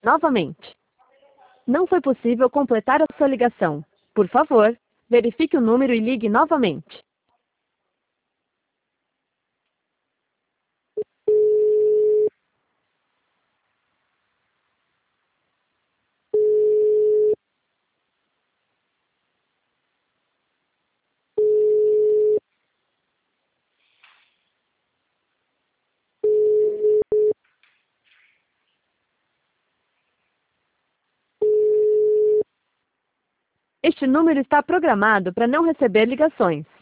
Novamente. Não foi possível completar a sua ligação. Por favor, verifique o número e ligue novamente. Este número está programado para não receber ligações.